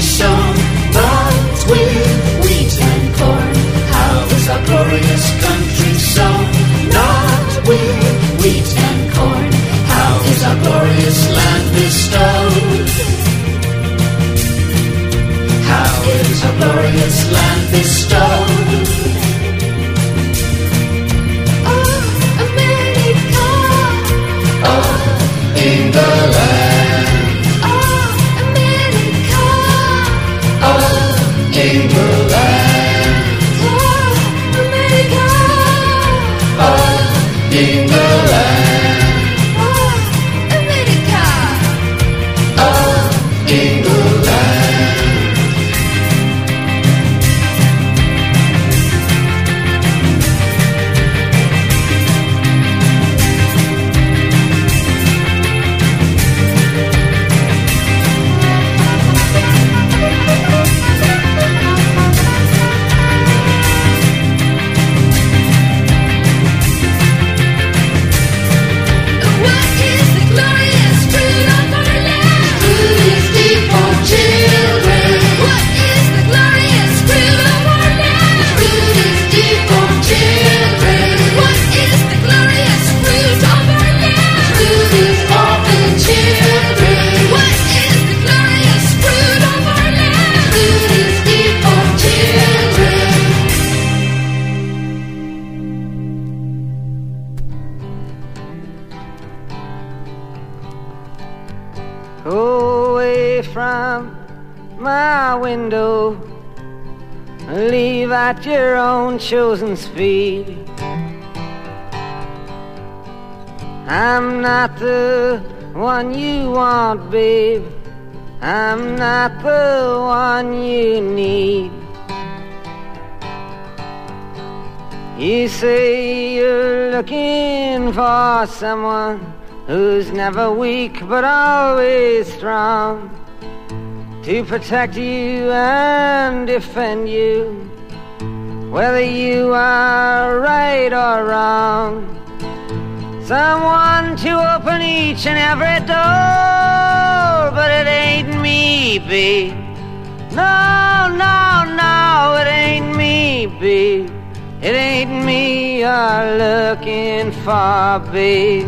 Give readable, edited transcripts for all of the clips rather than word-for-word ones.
sown, not with wheat and corn. How is our glorious country sown, not with wheat and corn. How is our glorious land bestowed? How is our glorious land bestowed? Oh, America! Oh, England! Oh, America! Oh, England! Oh, America! Oh, England! Away from my window, leave at your own chosen speed. I'm not the one you want, babe. I'm not the one you need. You say you're looking for someone who's never weak but always strong, to protect you and defend you, whether you are right or wrong. Someone to open each and every door, but it ain't me, babe. No, no, no, it ain't me, babe. It ain't me you're looking for, babe.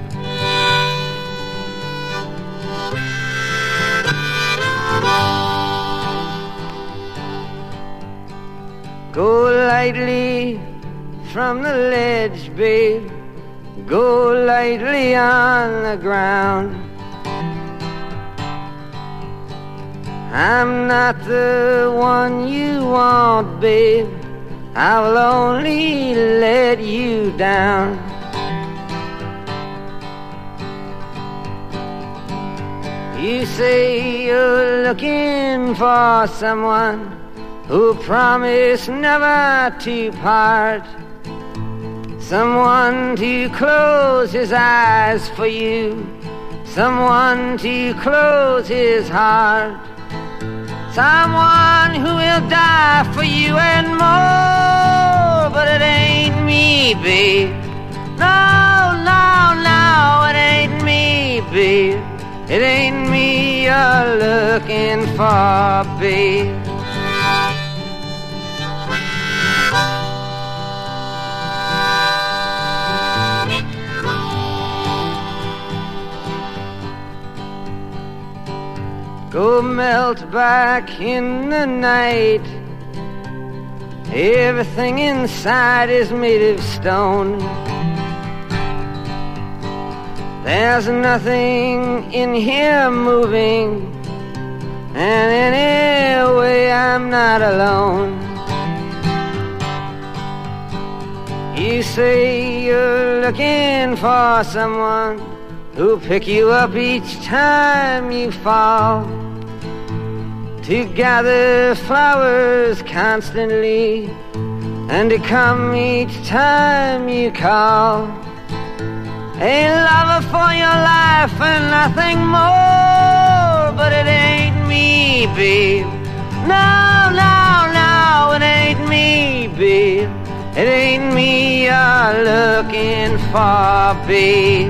Go lightly from the ledge, babe. Go lightly on the ground. I'm not the one you want, babe. I will only let you down. You say you're looking for someone who promised never to part, someone to close his eyes for you, someone to close his heart, someone who will die for you and more. But it ain't me, babe. No, no, no, it ain't me, babe. It ain't me you're looking for, babe. Go melt back in the night. Everything inside is made of stone. There's nothing in here moving, and anyway I'm not alone. You say you're looking for someone who'll pick you up each time you fall, to gather flowers constantly, and to come each time you call. A lover for your life and nothing more. But it ain't me, babe. No, no, no, it ain't me, babe. It ain't me you're looking for, babe.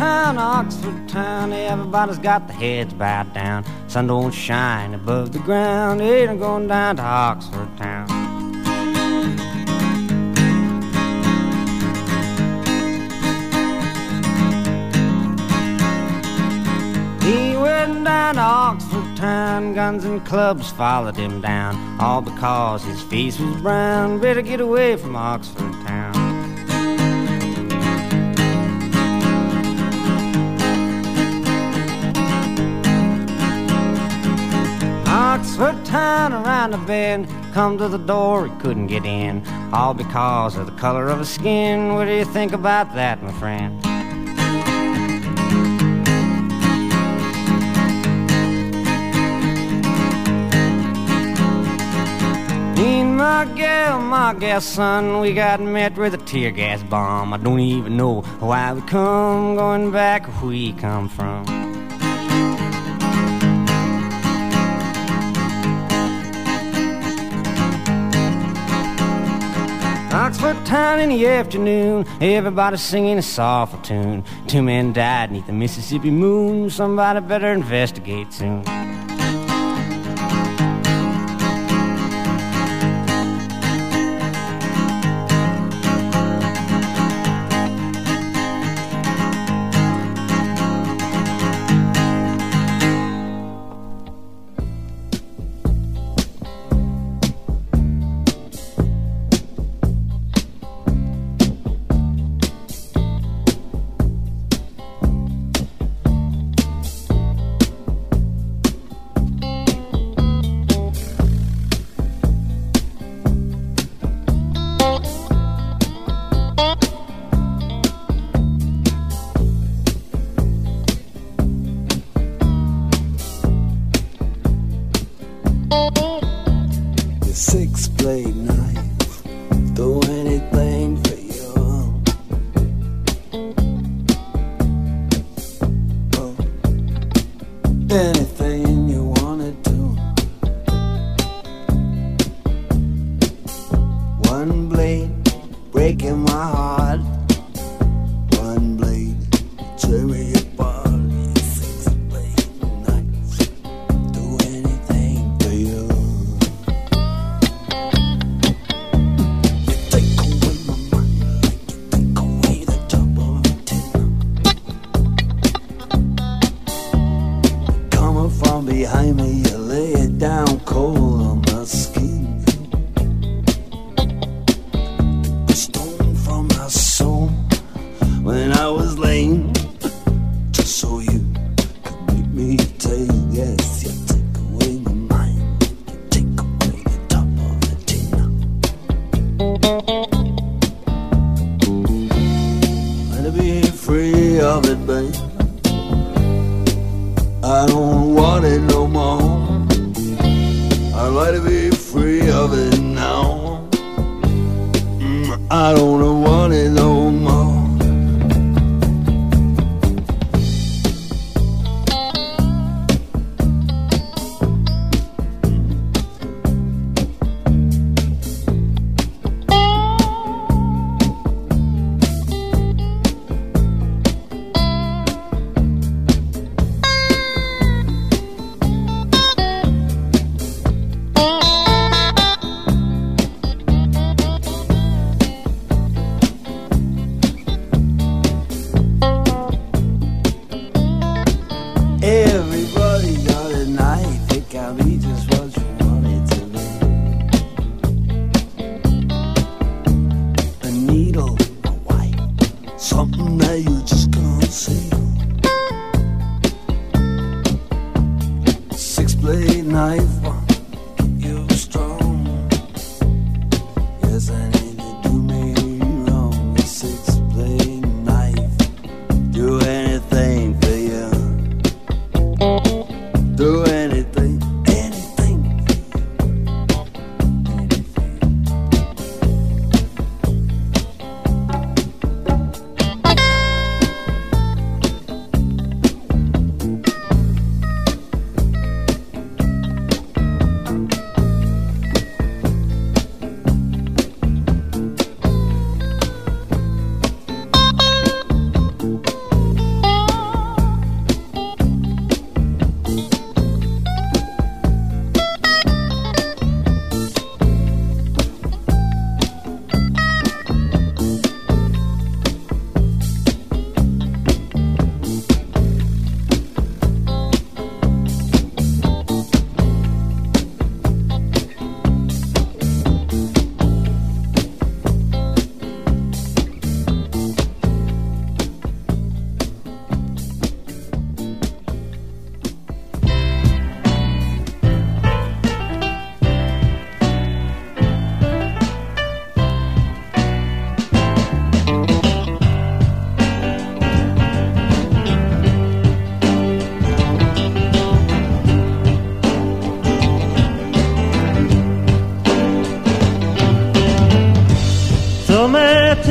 Oxford town, everybody's got their heads bowed down. Sun don't shine above the ground, ain't I'm going down to Oxford town. He went down to Oxford town, guns and clubs followed him down, all because his face was brown. Better get away from Oxford town. Oxford town around the bend, come to the door, he couldn't get in, all because of the color of his skin. What do you think about that, my friend? Me and my gal son, we got met with a tear gas bomb. I don't even know why we come, going back where we come from. Oxford town in the afternoon, everybody singing a soulful tune. 2 men died 'neath the Mississippi moon, somebody better investigate soon.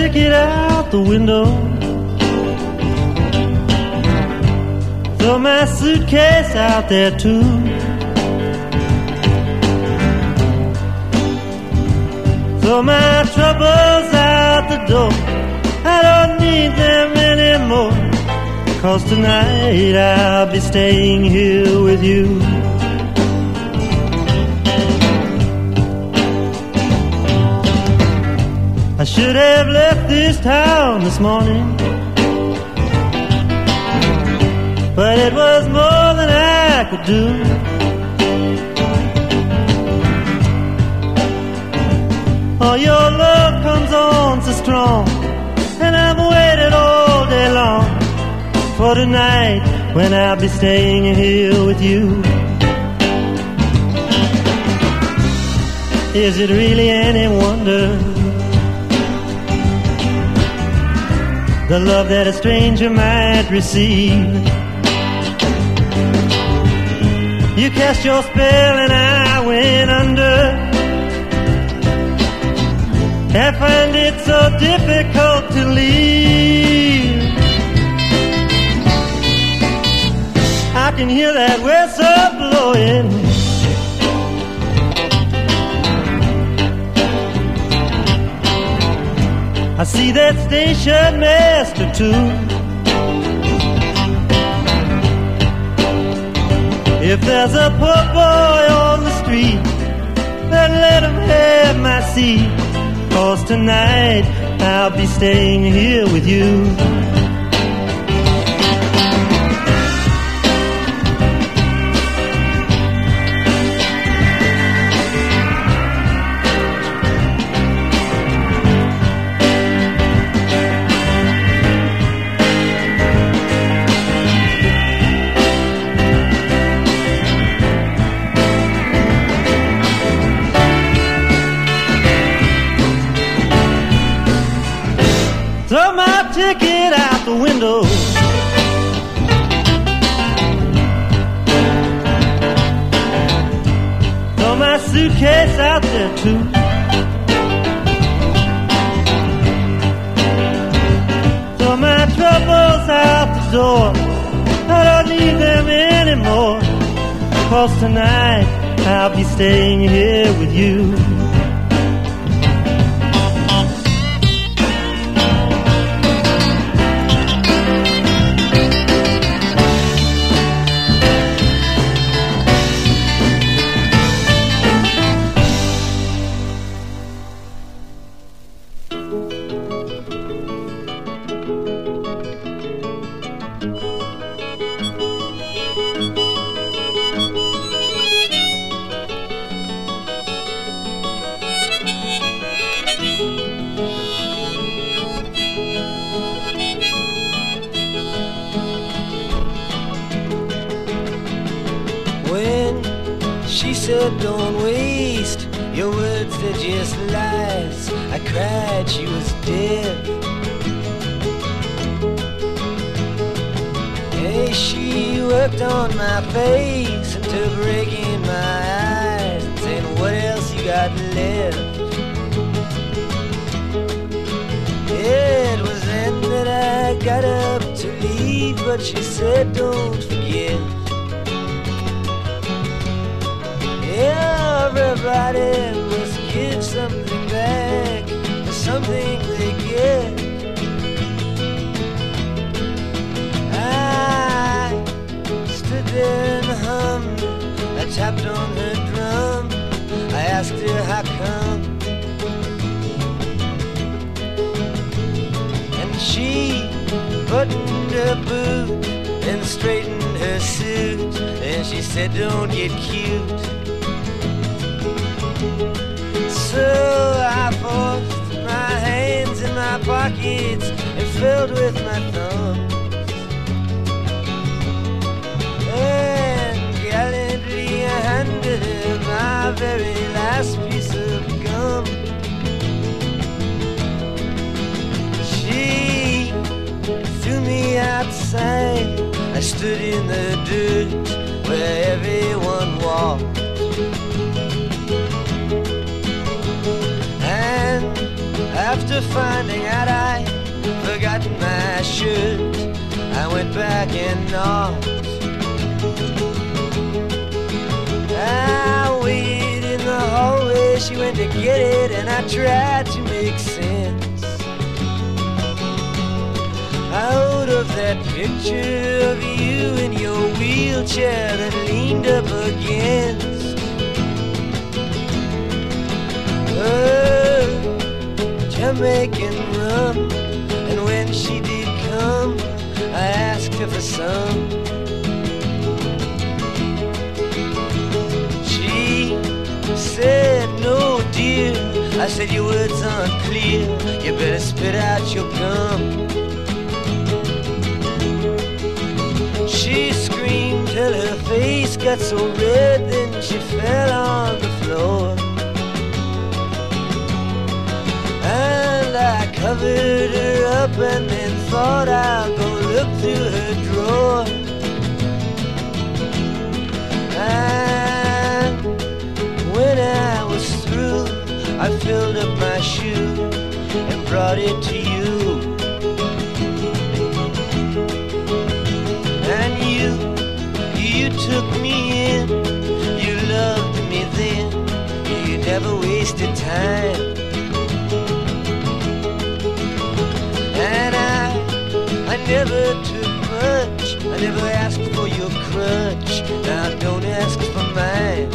ticket out the window. Throw my suitcase out there too. Throw my troubles out the door. I don't need them anymore. 'Cause tonight I'll be staying here with you. I should have left this town this morning, but it was more than I could do. Oh, your love comes on so strong, and I've waited all day long for tonight when I'll be staying here with you. Is it really any wonder, the love that a stranger might receive? You cast your spell and I went under. I find it so difficult to leave. I can hear that whistle blowing. I see that station master too. If there's a poor boy on the street, then let him have my seat. 'Cause tonight I'll be staying here with you. Throw my ticket out the window. Throw my suitcase out there too. Throw my troubles out the door. I don't need them anymore. 'Cause tonight I'll be staying here with you. She said, don't waste your words, they're just lies. I cried, she was dead. Hey, she worked on my face until breaking my eyes and saying, what else you got left? It was then that I got up to leave, but she said, don't forget. Everybody must give something back for something they get. I stood there and hummed. I tapped on her drum. I asked her how come, and she buttoned her boot and straightened her suit, and she said, don't get cute. So I forced my hands in my pockets and filled with my thumbs, and gallantly I handed her my very last piece of gum. She threw me outside. I stood in the dirt where everyone walked, and after After finding out I forgotten my shirt, I went back and knocked. I waited in the hallway, she went to get it, and I tried to make sense out of that picture of you in your wheelchair that leaned up against Jamaican rum. And when she did come, I asked her for some. She said, no dear. I said, your words aren't clear, you better spit out your gum. She screamed till her face got so red, then she fell on the floor. And I covered her up and then thought I'll go look through her drawer. And when I was through, I filled up my shoe and brought it to you. And you took me in, you loved me then, you never wasted time. And I never took much, I never asked for your crutch, now don't ask for mine.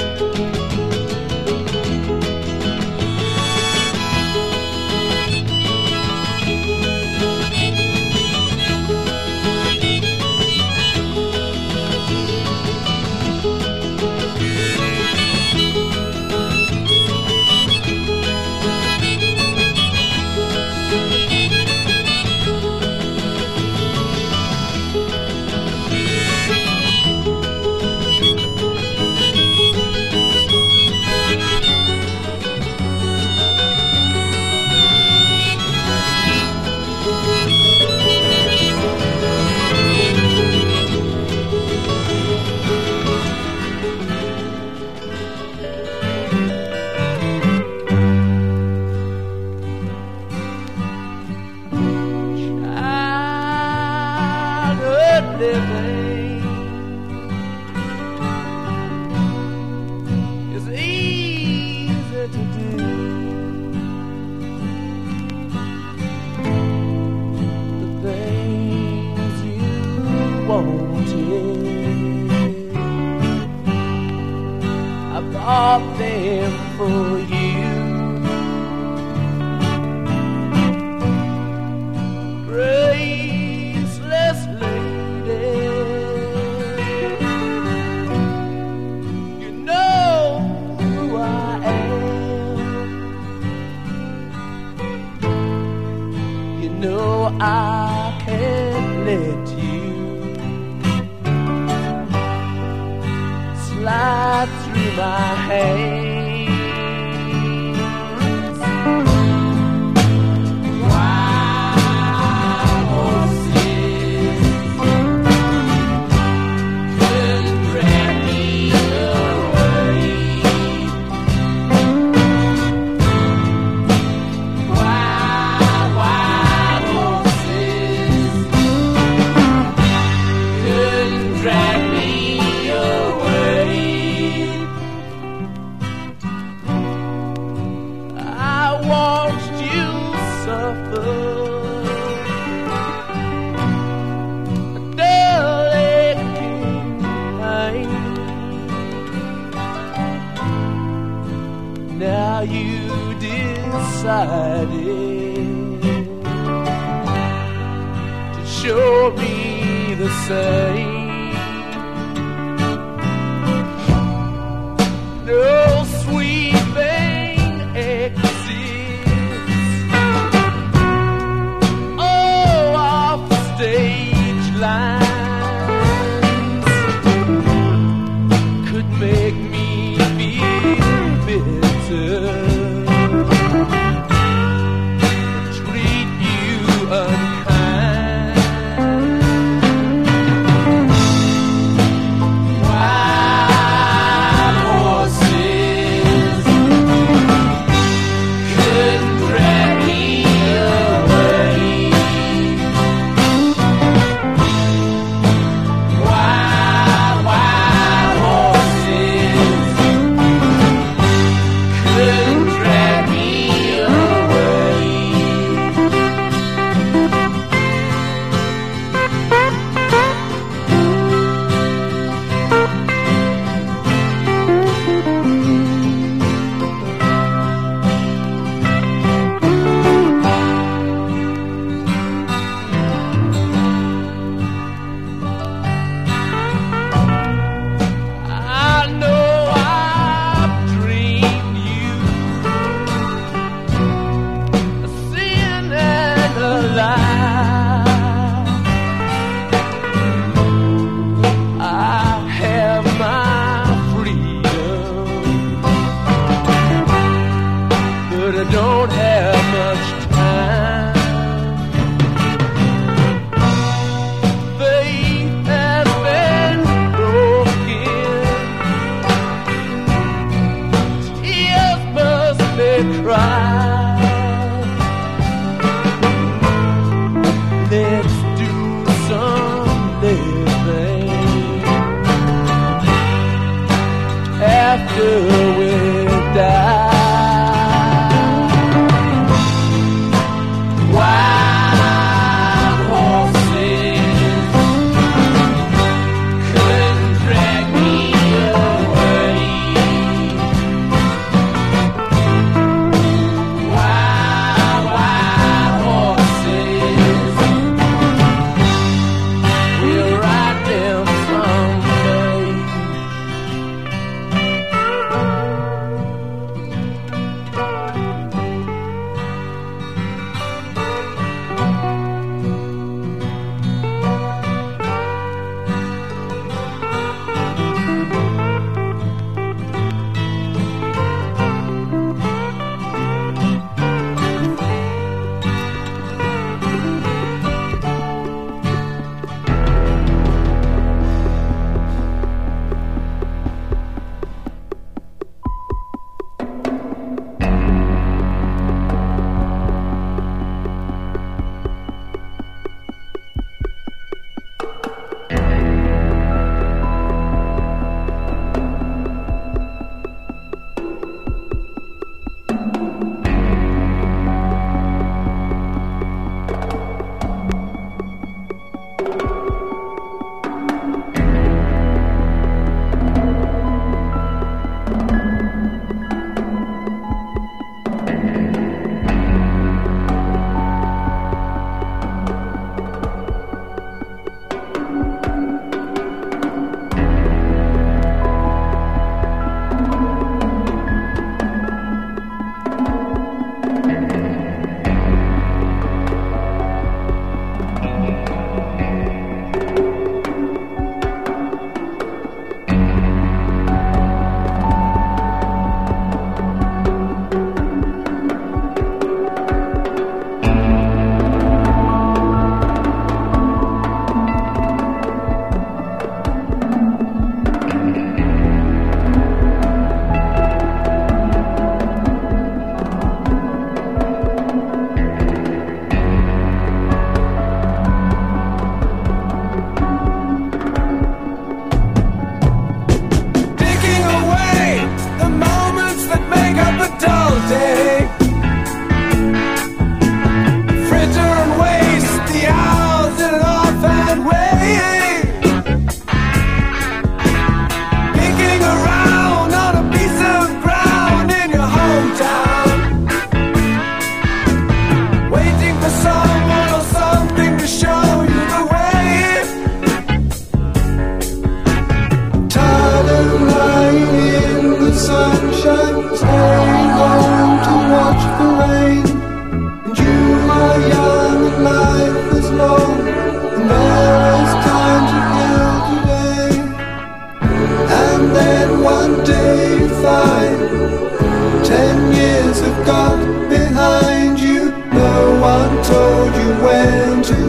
Treat you unkind.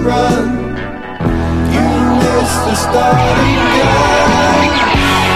run. You missed the starting gun.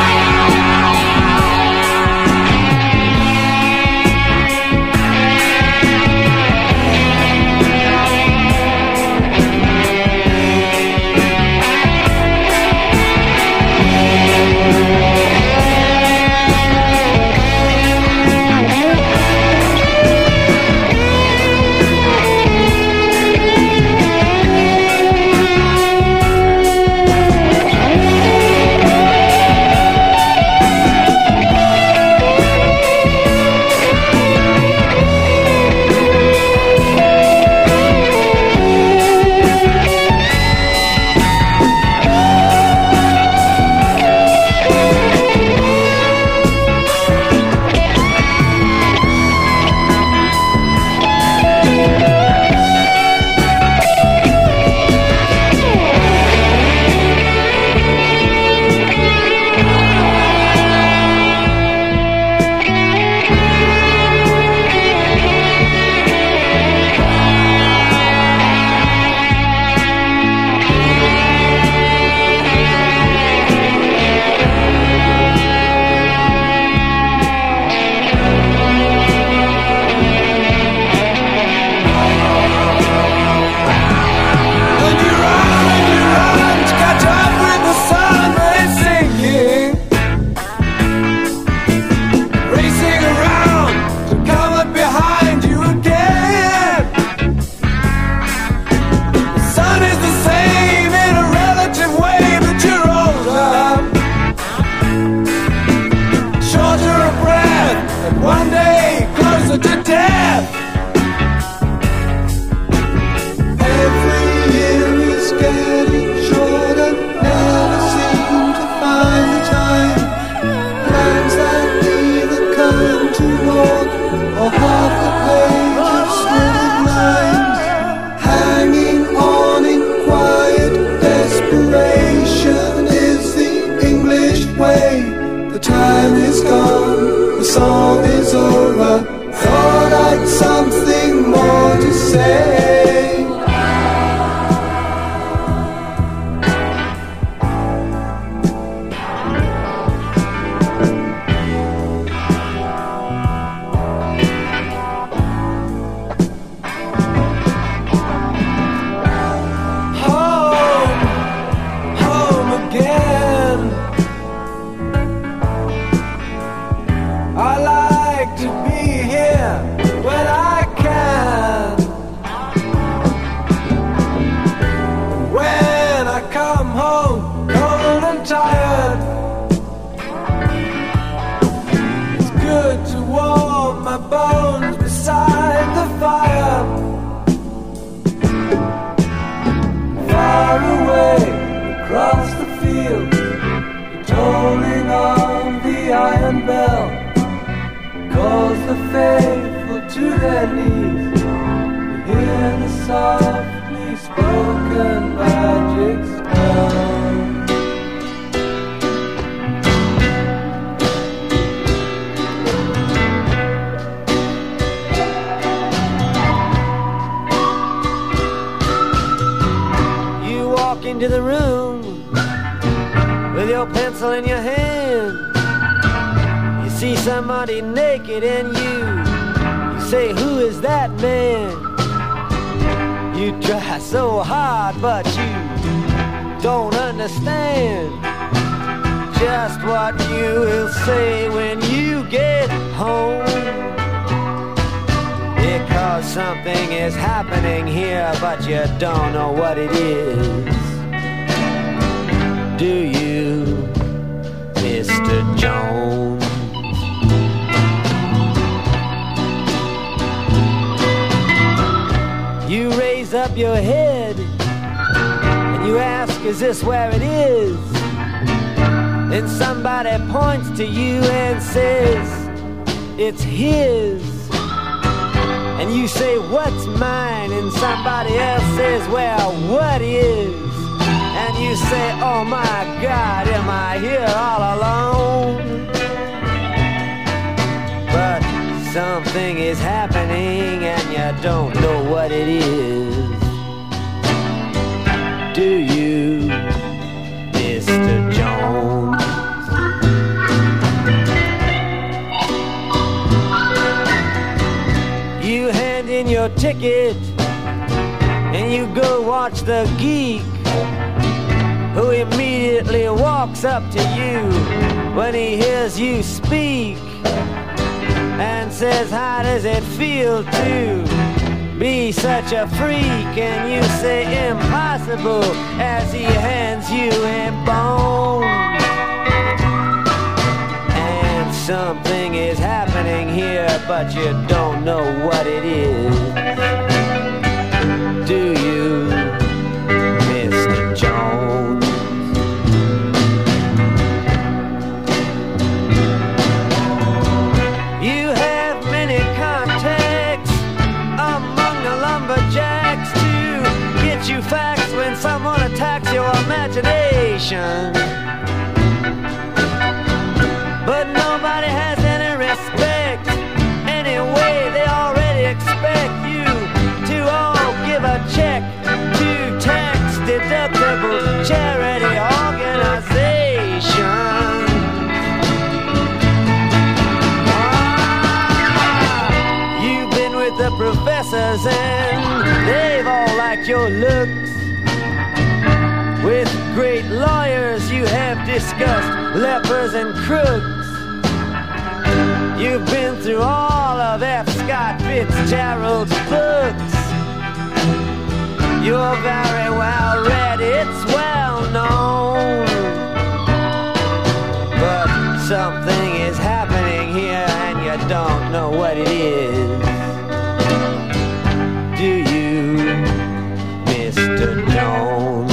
Into the room with your pencil in your hand. You see somebody naked and you say, who is that man? You try so hard but you don't understand just what you will say when you get home, because something is happening here but you don't know what it is. Do you, Mr. Jones? You raise up your head and you ask, is this where it is? Then somebody points to you and says, it's his. And you say, what's mine? And somebody else says, well, what is? And you say, oh my God, am I here all alone? But something is happening and you don't know what it is. Do you, Mr. Jones? You hand in your ticket and you go watch the geek, who immediately walks up to you when he hears you speak and says, how does it feel to be such a freak? And you say impossible as he hands you a bone. And something is happening here, but you don't know what it is. Do you, Mr. Jones? You have many contacts among the lumberjacks to get you facts when someone attacks your imagination. But nobody has any respect. Anyway, they already expect you to all give a check to tax-deductible charity organization. You've been with the professors and they've all liked your looks. With great lawyers you have discussed lepers and crooks. You've been through all of F. Scott Fitzgerald's books. You're very well read, it's well known. But something is happening here and you don't know what it is. Do you, Mr. Jones?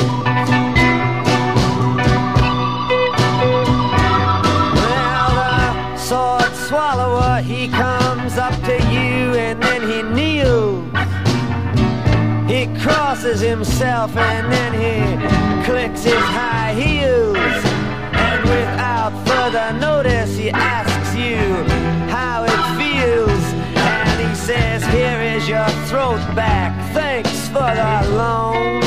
Swallower, he comes up to you and then he kneels. He crosses himself and then he clicks his high heels. And without further notice he asks you how it feels. And he says, here is your throat back, thanks for the loan.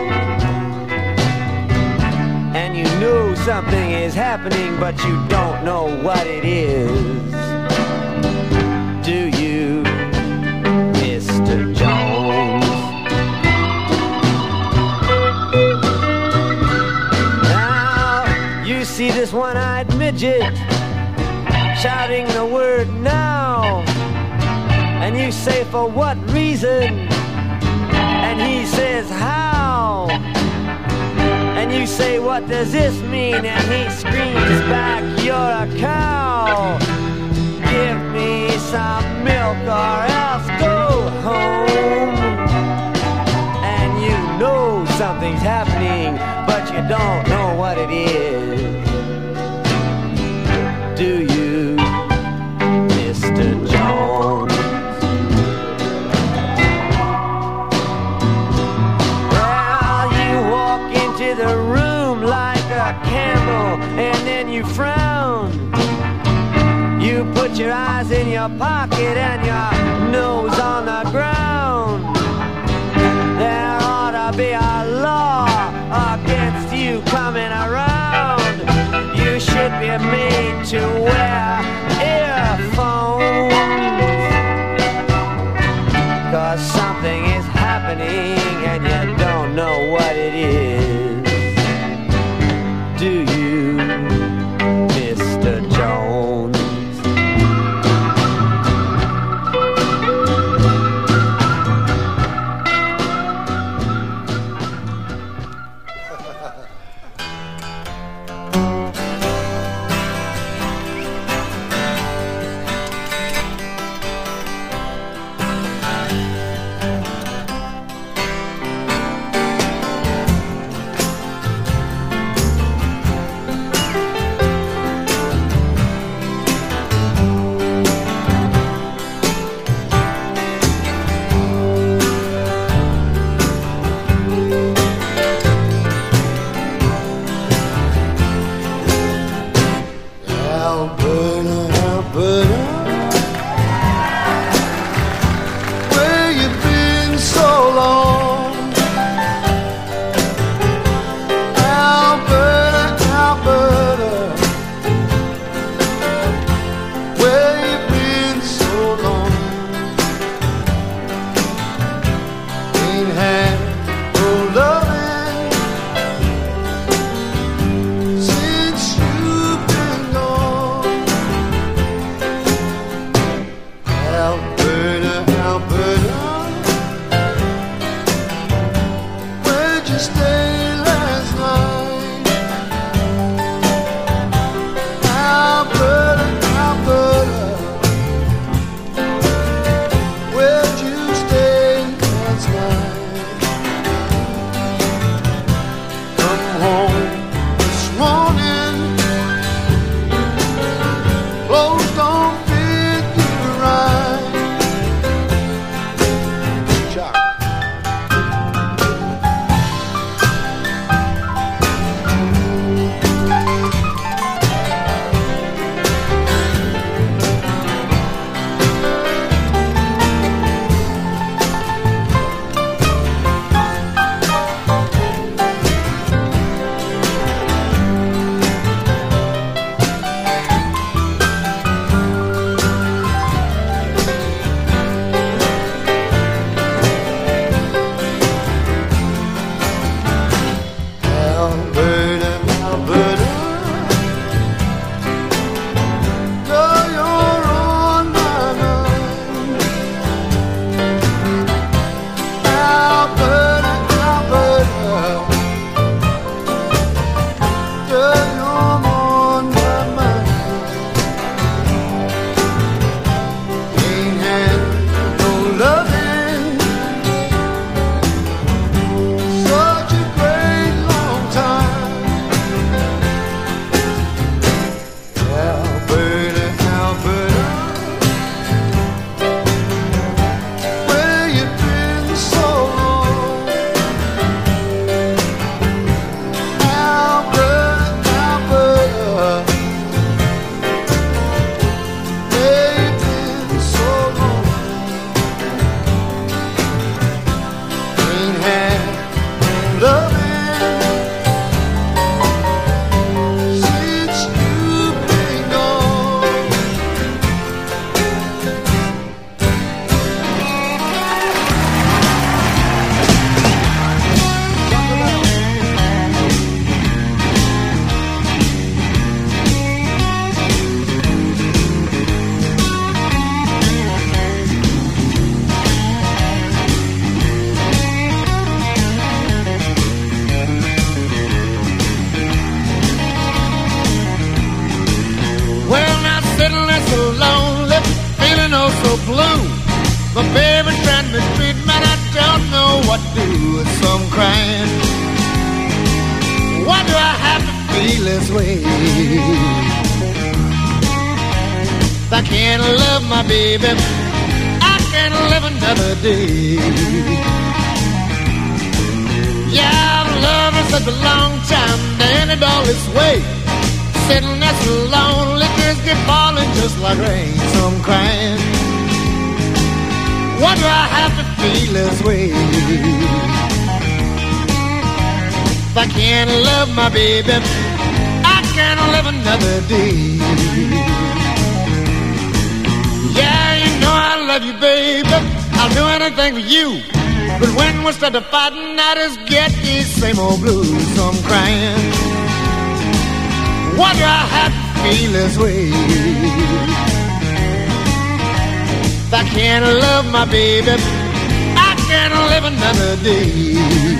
And you know something is happening, but you don't know what it is. Do you, Mr. Jones? Now, you see this one-eyed midget shouting the word now. And you say, for what reason? And he says, how? And you say, what does this mean? And he screams back, you're a cow. Give me some milk or else go home. And you know something's happening, but you don't know what it is. Do you, Mr. Jones? Well, you walk into the room like a camel, and then you frown. You put your eyes in your pocket and your nose on the ground. There ought to be a law against you coming around. You should be made to wear earphones. 'Cause something is happening and you don't know what it is. Do you, Mr. Jones? feel this way. If I can't love my baby, I can't live another day. Yeah, I've loved her such a long time, and it all this way. Sitting there so lonely, tears get falling just like rain. So I'm crying. Why do I have to feel this way? If I can't love my baby, I can't live another day. Yeah, you know I love you, baby. I'll do anything for you. But when we start to fighting, I just get these same old blues. So I'm crying. Why do I have to feel this way? If I can't love my baby, I can't live another day.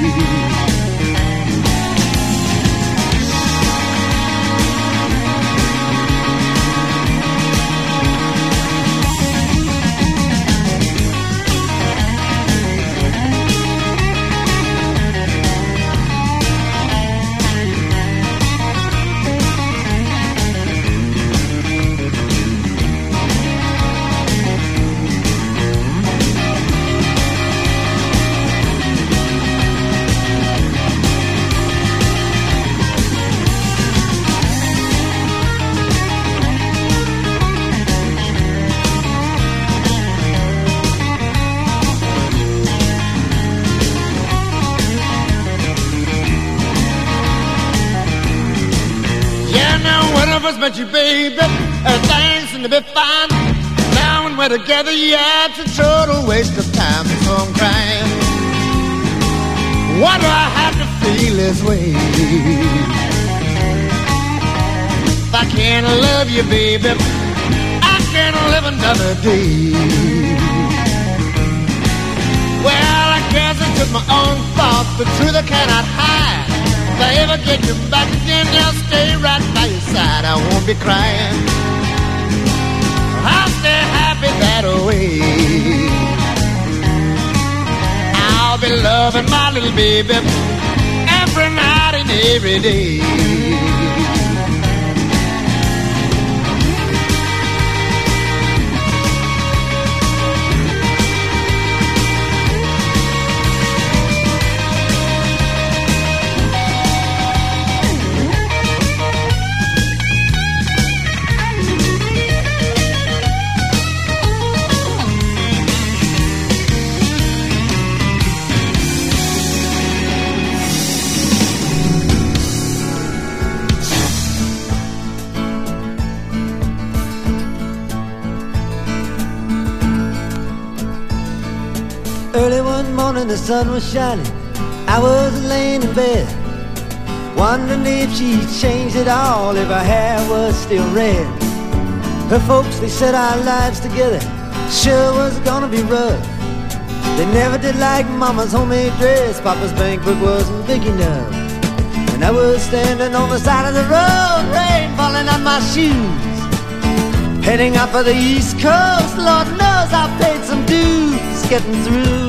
But you, baby, everything seems to be fine. Now when we're together, yeah, it's a total waste of time. So I'm crying. Why do I have to feel this way? If I can't love you, baby, I can't live another day. Well, I guess it's just my own fault. The truth I cannot hide. If I ever get you back again, I'll stay right by your side. I won't be crying. I'll stay happy that way. I'll be loving my little baby every night and every day. Early one morning the sun was shining, I was laying in bed, wondering if she'd changed at all, if her hair was still red. Her folks, they said our lives together sure was gonna be rough. They never did like Mama's homemade dress, Papa's bank book wasn't big enough. And I was standing on the side of the road, rain falling on my shoes, heading up for the East Coast. Lord knows I paid some dues getting through,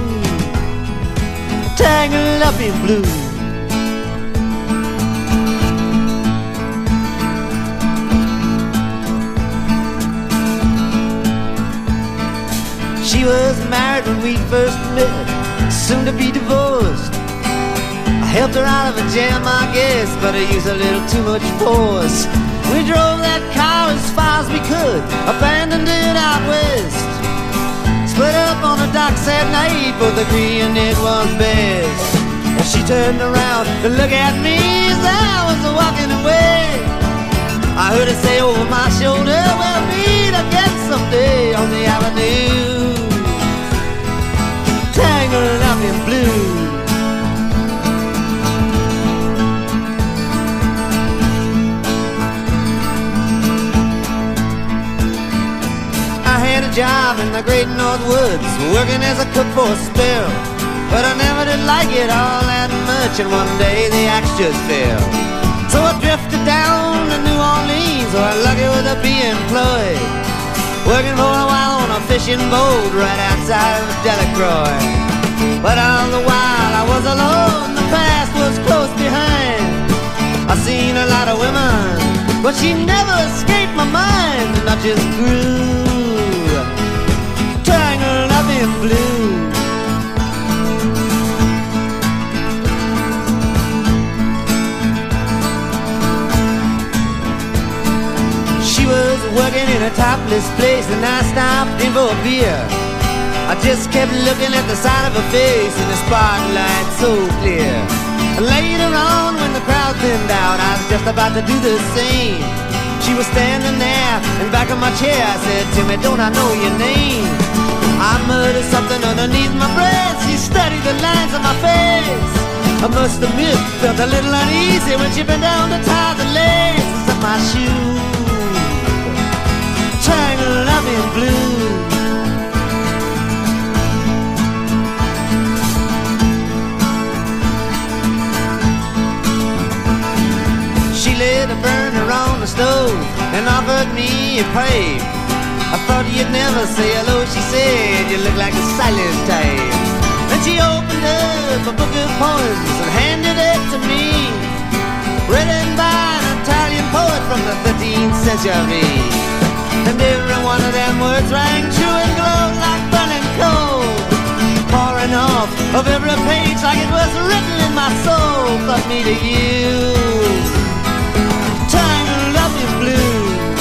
tangled up in blue. She was married when we first met, soon to be divorced. I helped her out of a jam, I guess, but I used a little too much force. We drove that car as far as we could, abandoned it out west. Split up on the docks at night, both agreeing it was best. And she turned around to look at me as I was walking away. I heard her say over my shoulder, we'll meet again someday on the avenue, tangled up in blue. Job in the great North Woods, working as a cook for a spell, but I never did like it all that much, and one day the axe just fell. So I drifted down to New Orleans, where lucky with a be employed, working for a while on a fishing boat right outside of Delacroix. But all the while I was alone, the past was close behind. I seen a lot but she never escaped my mind, and I just grew tangled up in blue. She was working in a topless place, and I stopped in for a beer. I just kept looking at the side of her face in the spotlight so clear. And later on, when the crowd thinned out, I was just about to do the same. She was standing there in back of my chair. I said, Timmy, don't I know your name? I muttered something underneath my breath. She studied the lines on my face. I must admit, felt a little uneasy when she bent down to tie the laces of my shoes, tangled up in blue. She lit a burner on the stove and offered me a pipe. I thought you'd never say hello, she said, you look like a silent type. Then she opened up a book of poems and handed it to me, written by an Italian poet from the 13th century. And every one of them words rang true and glowed like burning coal, pouring off of every page like it was written in my soul. From me to you, tangled up in blue.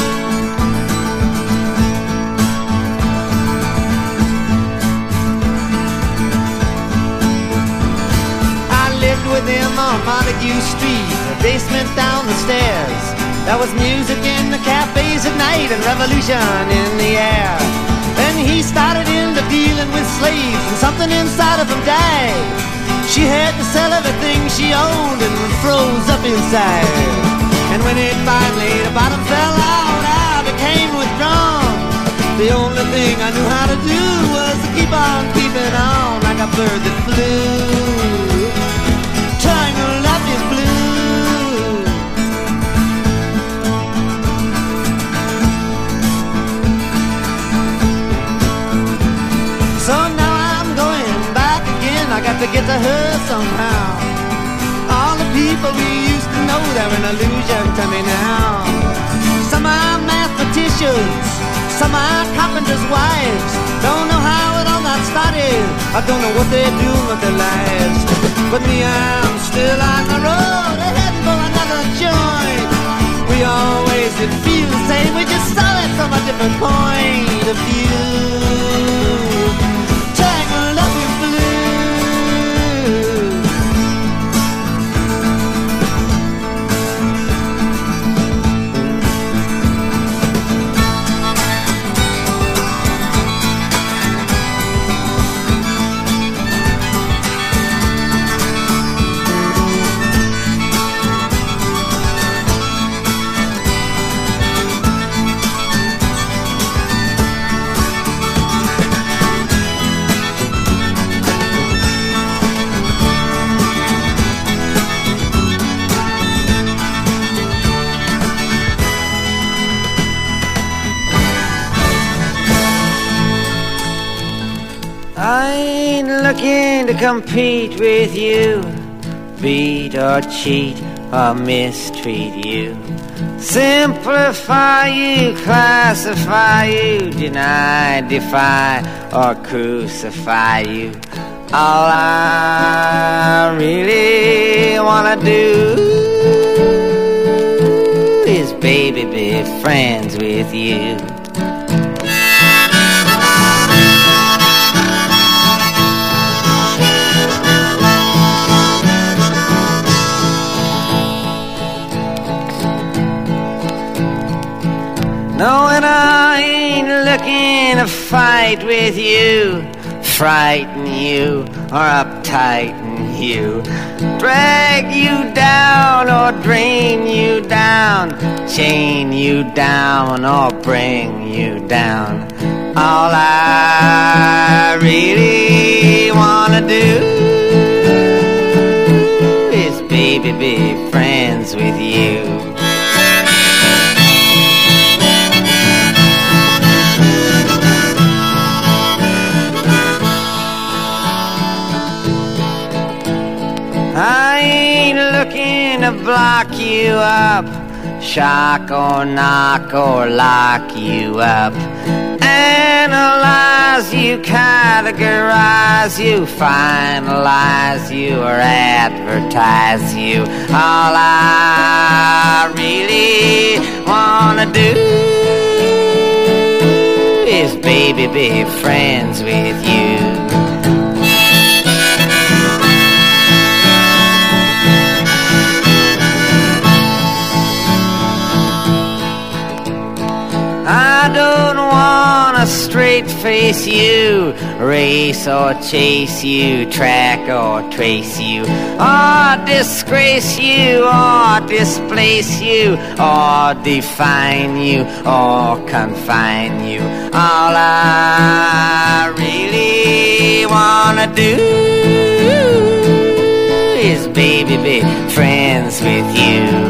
I lived with him on Montague Street, a basement down the stairs. There was music in the cafes at night and revolution in the air. Then he started into dealing with slaves, and something inside of him died. She had to sell everything she owned and froze up inside. And when it finally, the bottom fell out, I became withdrawn. The only thing I knew how to do was to keep on keeping on like a bird that flew, tangled up in blue. So now I'm going back again, I got to get to her somehow. All the people we used to know, they're an illusion to me now. Some are mathematicians, some are carpenters' wives. Don't know how it all got started, I don't know what they're doing with their lives. But me, I'm still on the road, heading for another joint. We always did feel the same, we just saw it from a different point of view. Tangled up in blue. I ain't looking to compete with you, beat or cheat or mistreat you, simplify you, classify you, deny, defy or crucify you. All I really wanna do is, baby, be friends with you. No, and I ain't looking to fight with you, frighten you or uptighten you, drag you down or drain you down, chain you down or bring you down. All I really wanna do is, baby, be friends with you. I ain't looking to block you up, shock or knock or lock you up. Analyze you, categorize you, finalize you, or advertise you. All I really wanna do is, baby, be friends with you. I don't wanna straight face you, race or chase you, track or trace you, or disgrace you, or displace you, or define you, or confine you. All I really wanna do is, baby, be friends with you.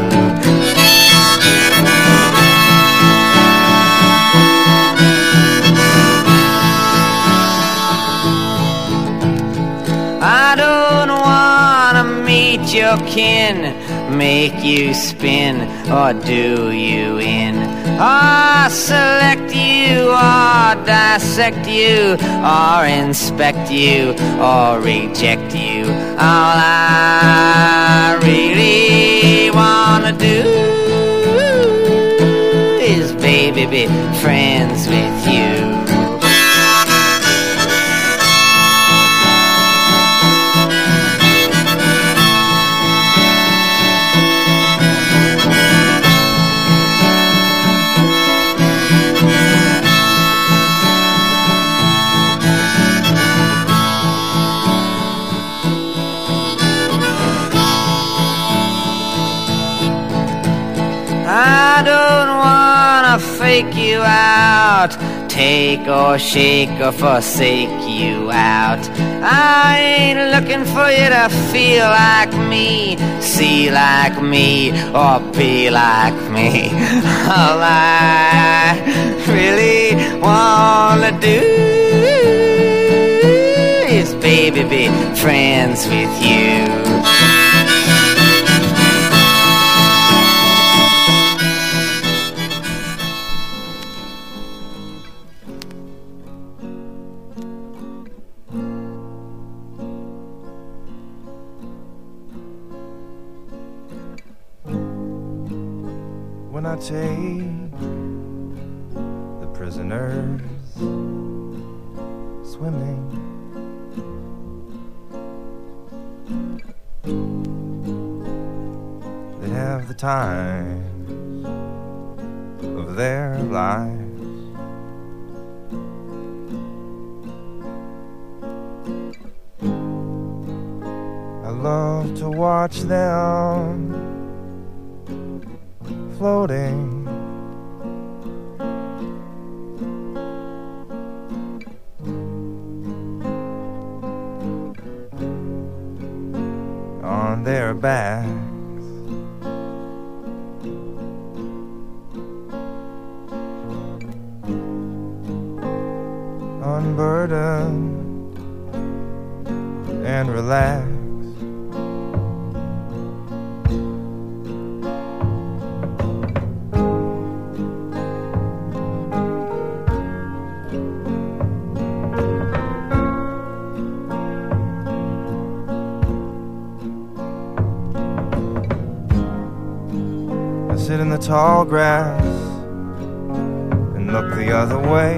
I don't wanna meet your kin, make you spin or do you in, or select you or dissect you or inspect you or reject you. All I really wanna do is, baby, be friends with you. I don't wanna fake you out, take or shake or forsake you out. I ain't looking for you to feel like me, see like me, or be like me. All I really wanna do is, baby, be friends with you. When I take the prisoners swimming, they have the time of their lives. I love to watch them floating on their backs, unburdened and relaxed. Sit in the tall grass and look the other way.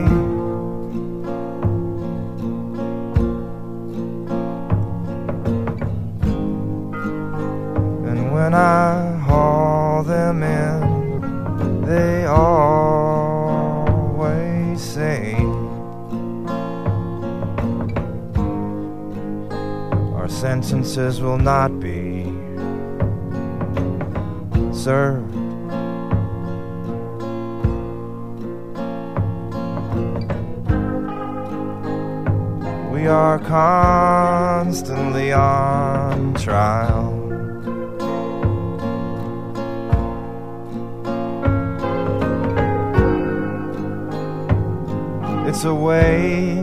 And when I haul them in, they always say, our sentences will not be served. We are constantly on trial. It's a way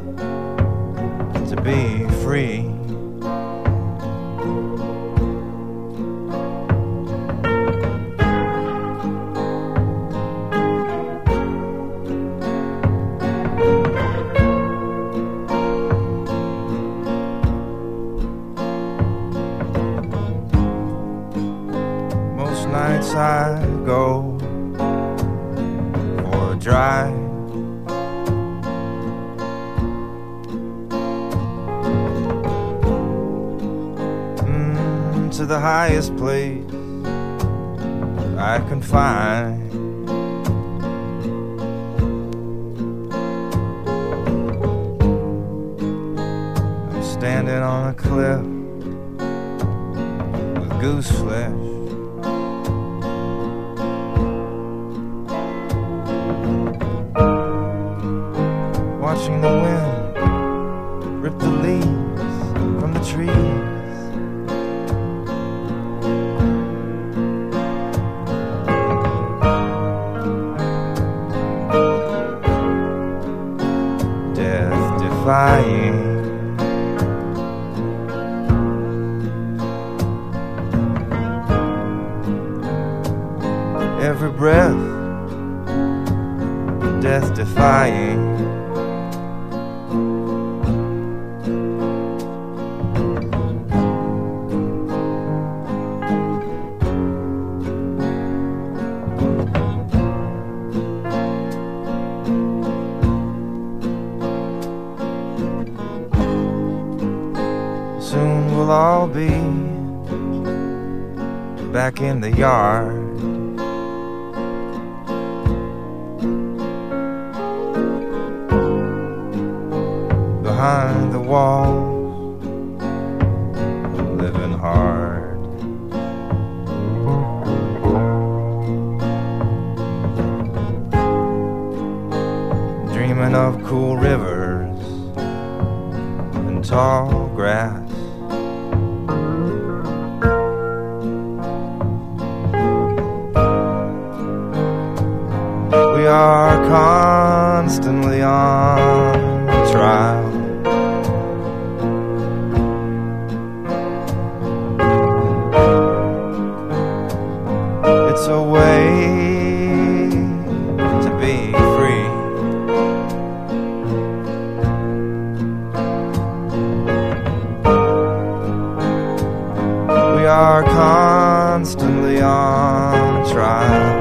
to be free. nights I go for a drive. To the highest place I can find. I'm standing on a cliff with goose flesh. Watching the wind rip the leaves from the trees. Every breath, death defying. Soon we'll all be back in the yard. Behind the walls, living hard. Dreaming of cool rivers and tall grass. We are constantly on trial. It's a way to be free. We are constantly on trial.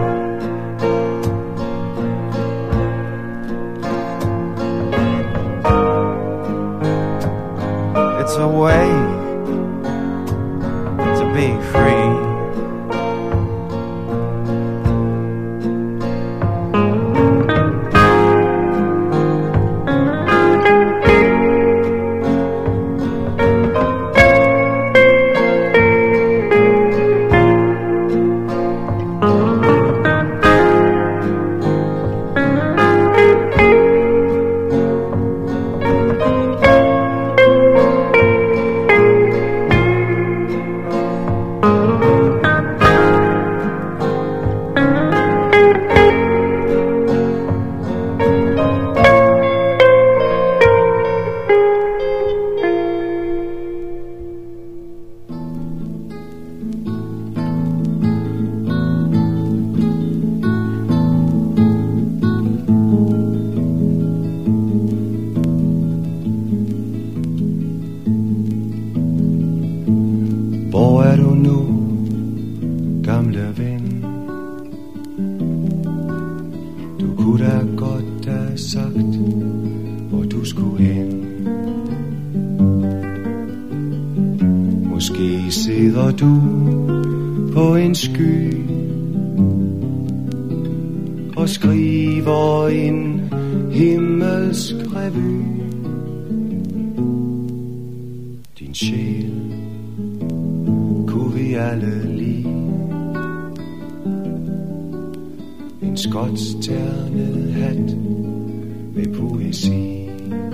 It's a way to be free. Hvor er du nu, gamle ven? Du kunne da godt have sagt, hvor du skulle hen. Måske sidder du på en sky og skriver en himmelsk revy. Din sjæl kunne vi alle lide. En skotsternet hat med poesi.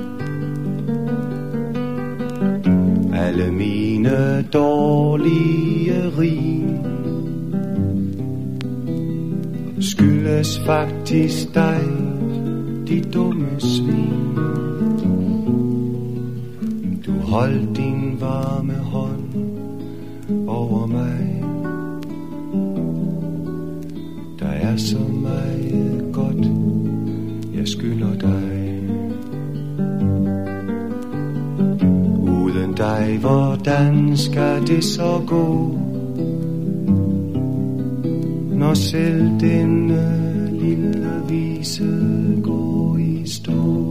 Alle mine dårlige rim skyldes faktisk dig, dit dumme svin. Du holdt din varme hånd over mig. Der er så meget godt, jeg skylder dig. Uden dig, hvordan skal det så gå? når selv denne lille vise går i stå.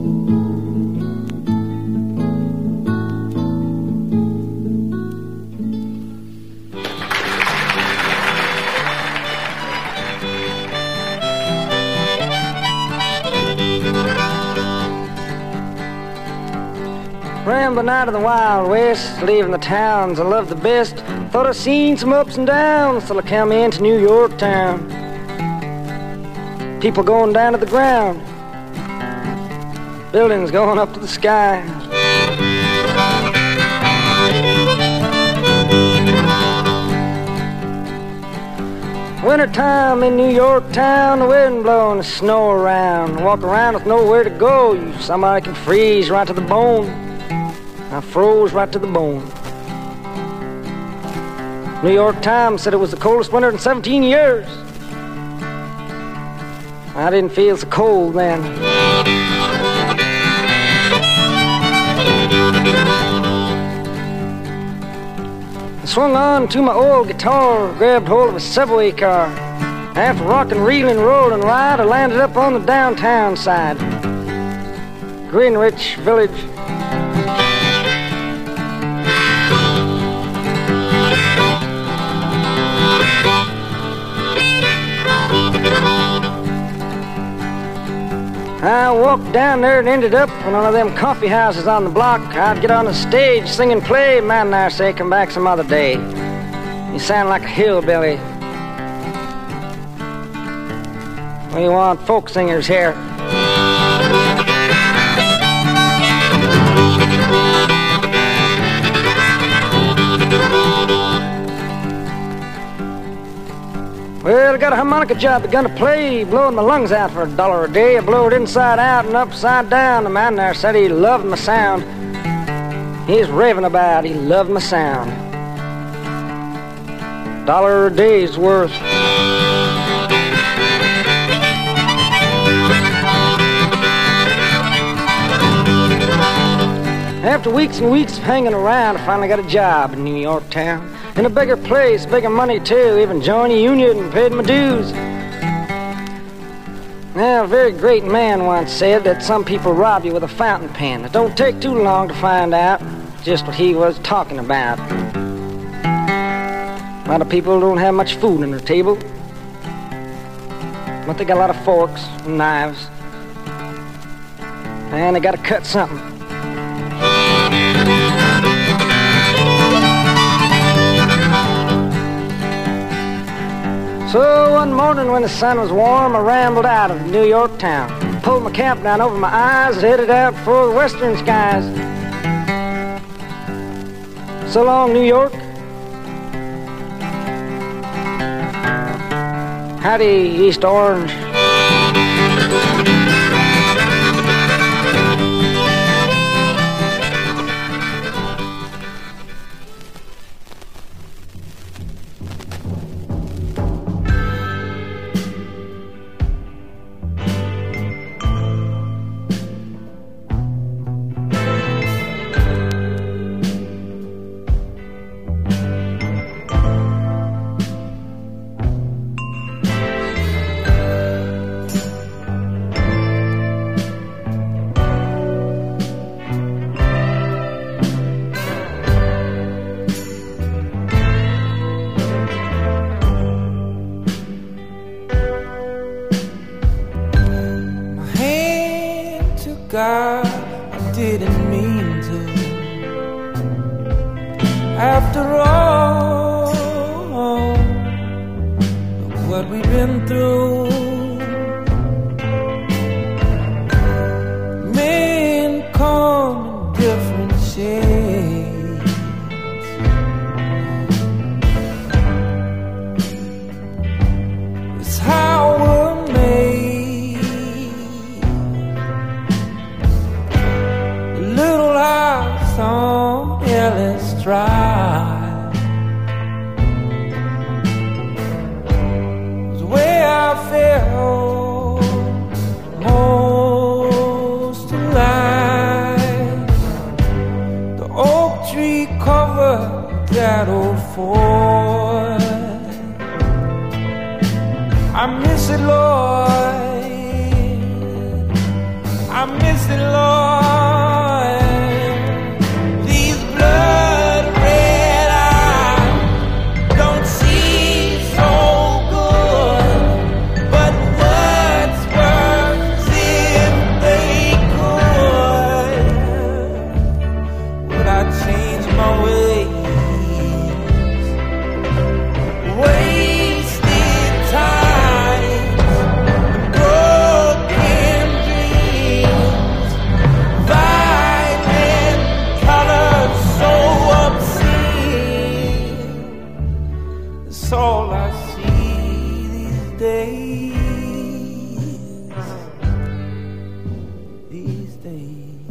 Rambling out of the Wild West, leaving the towns I love the best. Thought I'd seen some ups and downs till I come into New York town. People going down to the ground, buildings going up to the sky. Wintertime in New York town, the wind blowing the snow around. Walk around with nowhere to go, somebody can freeze right to the bone. I froze right to the bone. New York Times said it was the coldest winter in 17 years. I didn't feel so cold then. I swung on to my old guitar, grabbed hold of a subway car. After rocking, reeling, rolling ride, I landed up on the downtown side. Greenwich Village. I walked down there and ended up in one of them coffee houses on the block. I'd get on the stage, sing and play. Man, I say, come back some other day. You sound like a hillbilly. We want folk singers here. Well, I got a harmonica job begun to play, blowing my lungs out for $1 a day. I blow it inside out and upside down. The man there said he loved my sound. He's raving about he loved my sound. $1 a day's worth. After weeks and weeks of hanging around, I finally got a job in New York town. In a bigger place, bigger money too, even joined a union and paid my dues. Now, a very great man once said that some people rob you with a fountain pen. It don't take too long to find out just what he was talking about. A lot of people don't have much food on their table, but they got a lot of forks and knives, and they got to cut something. So one morning when the sun was warm, I rambled out of New York town. Pulled my cap down over my eyes and headed out for the western skies. So long, New York. Howdy, East Orange. God, I didn't mean to. After all, look what we've been through. Men come in different shades. It's how we're made. On Ellis Drive was the way I felt most alive. The oak tree covered that old fort. I miss it, Lord. I miss it, Lord. These blood red eyes don't see so good, but what's worse if they could? Would I change my ways? Wasted times and broken dreams, violent colors so obscene. That's all I see these days. These days.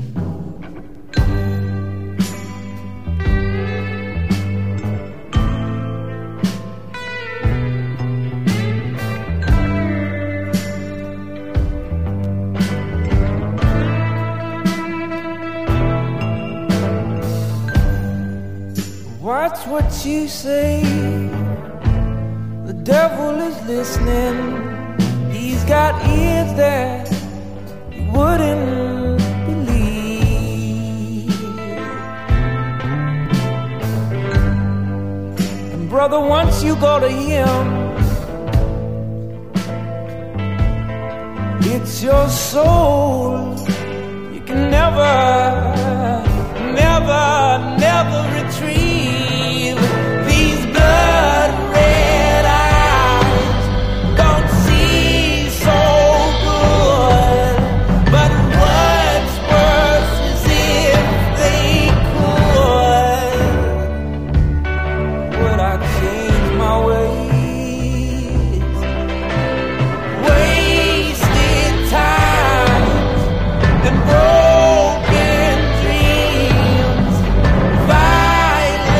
Watch what you say. The devil is listening. He's got ears that he wouldn't believe. And brother, once you go to him, it's your soul. You can never, never, never retrieve. These blood red eyes don't see so good, but what's worse is if they could. Would I change my ways? Wasted time and broken dreams, violent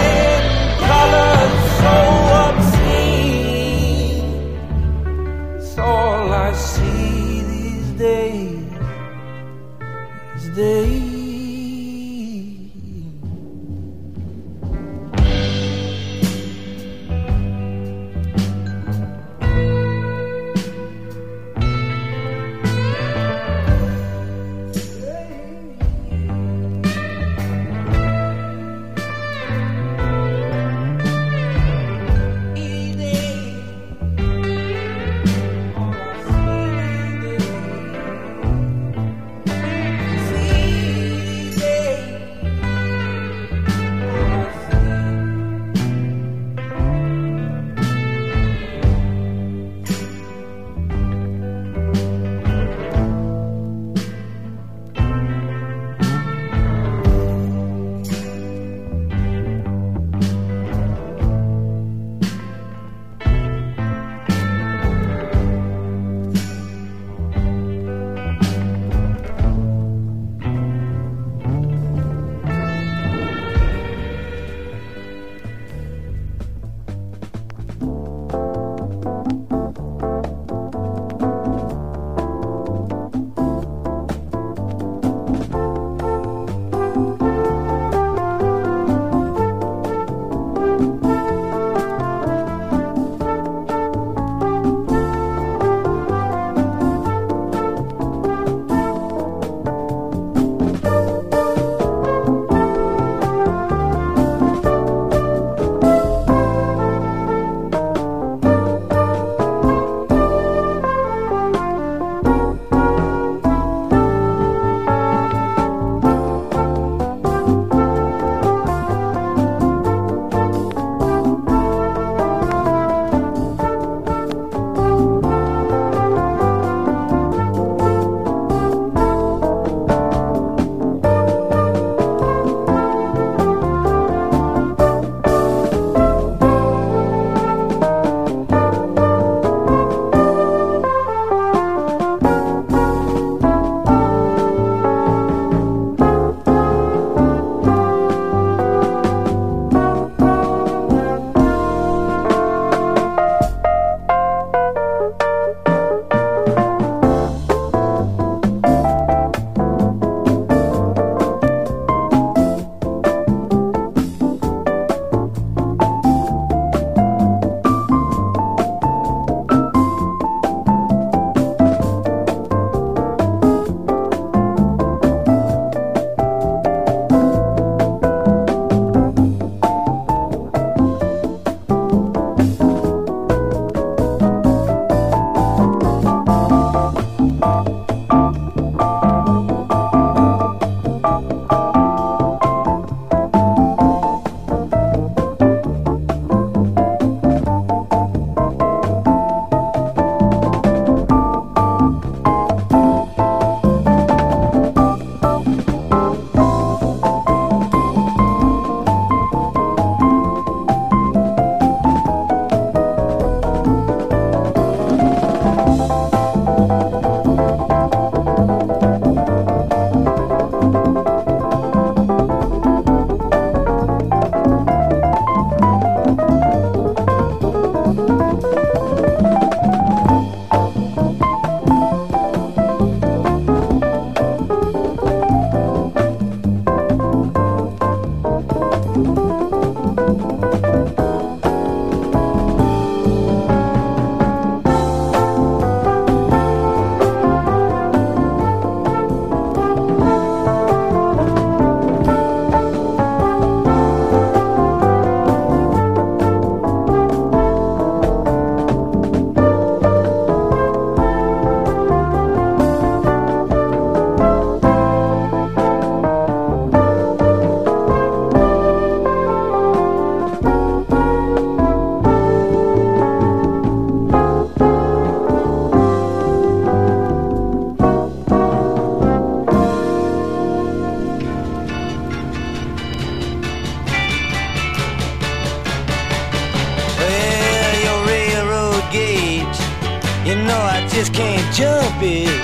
just can't jump it.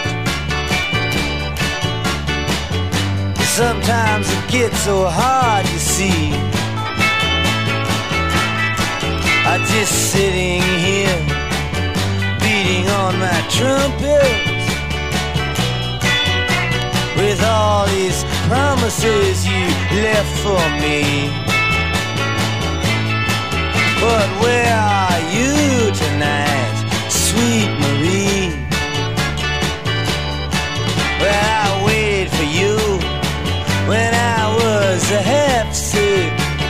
Sometimes it gets so hard to see. I'm just sitting here beating on my trumpet with all these promises you left for me. But where are you tonight, sweet Marie? Well, I waited for you when I was half sick.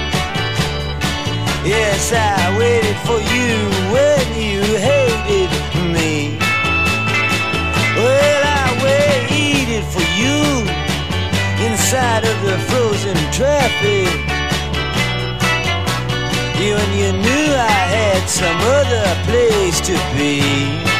Yes, I waited for you when you hated me. Well, I waited for you inside of the frozen traffic. You and you knew I had some other place to be.